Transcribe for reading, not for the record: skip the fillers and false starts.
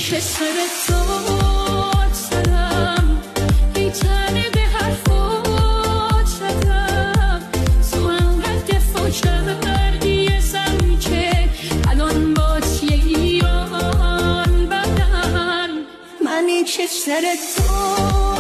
که سر داد زدم ای تنه به حرفات زدم تو انقدر دفاع کردی ازم که الان بات یه ایران بدن منی که سر داد